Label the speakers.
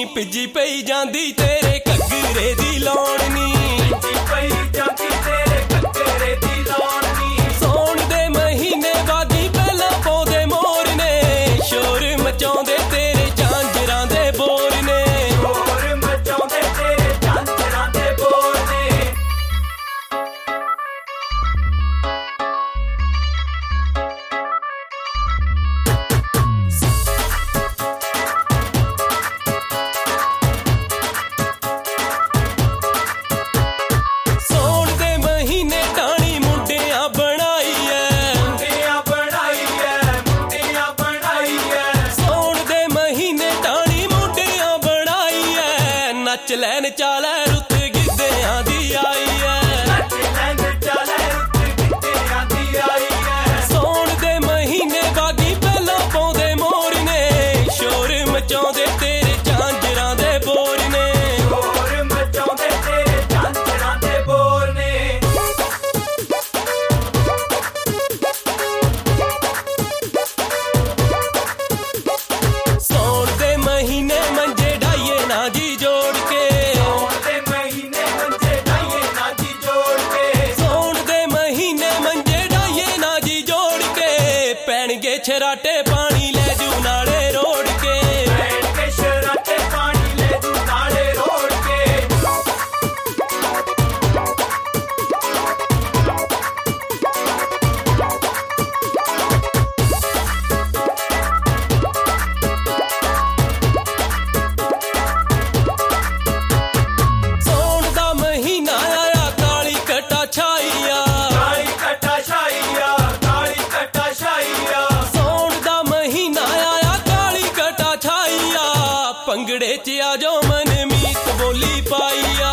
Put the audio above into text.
Speaker 1: ਭਿੱਜੀ ਪਈ ਜਾਂਦੀ ਤੇਰੇ ਘੱਗਰੇ ਦੀ ਲਾਉਣ ਨੀ,
Speaker 2: ਭਿੱਜੀ ਪਈ ਜਾਂਦੀ ਤੇਰੇ ਘੱਗਰੇ ਦੀ ਲਾਉਣ ਨੀ।
Speaker 1: ਸੌਣ ਦੇ ਮਹੀਨੇ ਬਾਗੀ ਪਹਿਲਾਂ ਪਾਉਂਦੇ ਮੋਰ ਨੇ, ਸ਼ੋਰ ਮਚਾਉਂਦੇ ਤੇਰੇ ਝਾਂਜਰਾਂ ਦੇ ਬੋਰ ਨੇ,
Speaker 2: ਸ਼ੋਰ ਮਚਾਉਂਦੇ ਤੇਰੇ ਝਾਂਜਰਾਂ ਦੇ ਬੋਰ ਨੇ।
Speaker 1: ਨੱਚ ਲੈਣ ਚਾਲੇ ਰੁੱਤ ਗਿੱਧਿਆਂ ਦੀ ਆਈ ਐ,
Speaker 2: ਨੱਚ ਲੈਣ ਚਾਲੇ ਰੁੱਤ ਗਿੱਧਿਆਂ ਦੀ ਆਈ ਐ।
Speaker 1: ਸੌਣ ਦੇ ਮਹੀਨੇ ਬਾਗੀ ਪਹਿਲਾਂ ਪਾਉਂਦੇ ਮੋਰ ਨੇ, ਸ਼ੋਰ ਮਚਾਉਂਦੇ ਤੇਰੇ ਝਾਂਜਰਾਂ ਦੇ ਬੋਰ ਨੇ,
Speaker 2: ਸ਼ੋਰ ਮਚਾਉਂਦੇ ਤੇਰੇ ਝਾਂਜਰਾਂ ਦੇ ਬੋਰ ਨੇ।
Speaker 1: ਸੌਣ ਦੇ ਮਹੀਨੇ ਮੰਜੇ ਢਾਈਏ ਨਾ ਜੀ ਜੋੜ ਕੇ, ਪੈਣਗੇ ਛਰਾਟੇ ਪਾਣੀ ਲੈ ਜੂ ਨਾਲੇ ਰੋੜ ਕੇ,
Speaker 2: ਪੈਣਗੇ ਛਰਾਟੇ ਪਾਣੀ ਲੈ ਜੂ ਨਾਲੇ ਰੋੜ ਕੇ।
Speaker 1: ਸੌਣ ਦਾ ਮਹੀਨਾ ਆਇਆ ਕਾਲੀ ਘਟਾ ਛਾਈ ਆ,
Speaker 2: ਕਾਲੀ ਘਟਾ ਛਾਈ ਆ, ਕਾਲੀ ਘਟਾ ਛਾਈ ਆ।
Speaker 1: ਸੌਣ ਦਾ ਮਹੀਨਾ ਆਇਆ ਕਾਲੀ ਘਟਾ ਛਾਈ ਆ, ਭੰਗੜੇ 'ਚ ਆ ਜੋ ਮਨਮੀਤ ਬੋਲੀ ਪਾਈ ਆ।